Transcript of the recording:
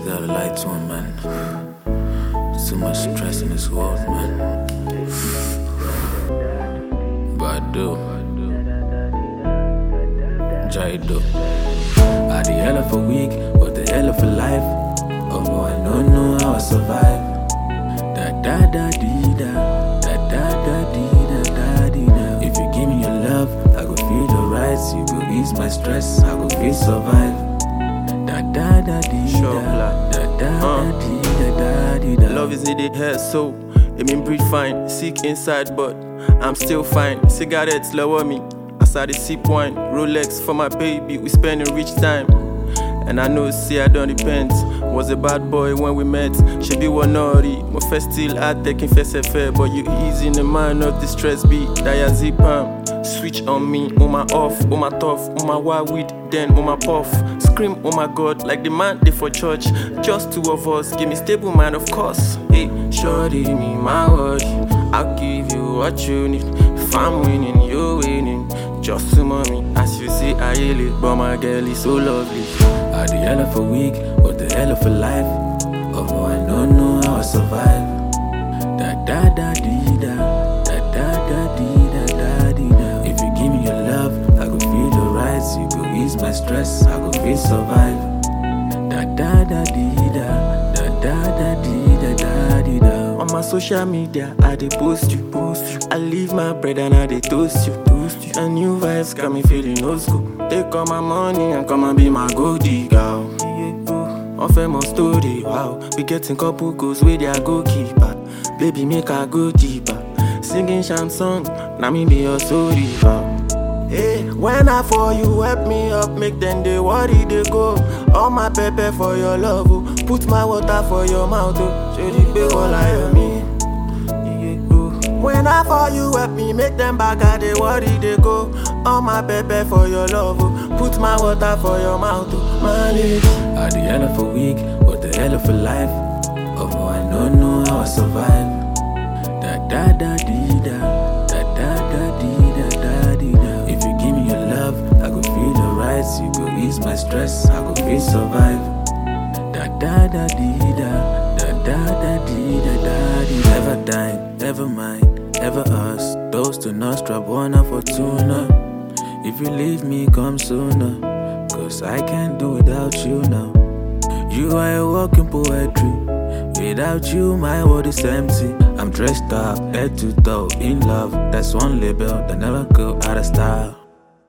gotta lie to him, man. Too much stress in this world, man. But I do. Jaido. I the hell of a week, what the hell of a life. Oh no, I don't know how I survive. Da da da dee da, da da da dee da da dee da. If you give me your love, I go feel the rise. You go ease my stress, I go feel survive. Da da da dee da, da da da dee da da dee da. Love is in the hair, so it mean breathe fine. Sick inside, but I'm still fine. Cigarettes lower me as I sip wine. Rolex for my baby, we spending rich time. And I know, see, I don't repent. Was a bad boy when we met. She be one naughty. My first still hard taking face affair. But you easy in the mind, not the stress be. Diazepam, switch on me, on my off, on my tough, on my wild weed, then on my puff. Scream, oh my God, like the man they for church. Just two of us, give me stable mind, of course. Hey, shorty, me my word. I'll give you what you need. If I'm winning, you're winning. Just to mommy, as you see, I yell it, but my girl is so lovely. I the hell of a week, what the hell of a life. Oh no, I don't know how I survive. Da da da dee da, da da da dee da da dee da. If you give me your love, I go feel the rise. You go ease my stress, I go feel survive. Da da da dee da, da da da dee da da dee da. On my social media, I dey post you. I leave my bread and I dey toast you. And new vibes got me feeling old school. Take all my money and come and be my gold digger. On famous story, wow. We getting couple goals with their goalkeeper. Baby, make her go deeper. Singing chanson, now me be your story, Hey, when I for you, help me up, make them they worry they go. All my pepper for your love, oh. Put my water for your mouth, oh. Show the big one like me. When I for you, help me, make them bag they worry they go. All my pepper for your love, oh. Put my water for your mouth, oh. Manage. I the hell of a week, what the hell of a life. Oh no, I don't know how I survive. Da da da dee da, da da da dee da da dee da. If you give me your love, I go feel the rise. You go ease my stress, I go feel survive. Da da da dee da, da da da dee da da dee. Never dying, never mind, never us. Those to Nostra, Buona Fortuna. If you leave me, come sooner. Cause I can't do without you now. You are a walking poetry. Without you, my world is empty. I'm dressed up, head to toe, in love. That's one label that never go out of style.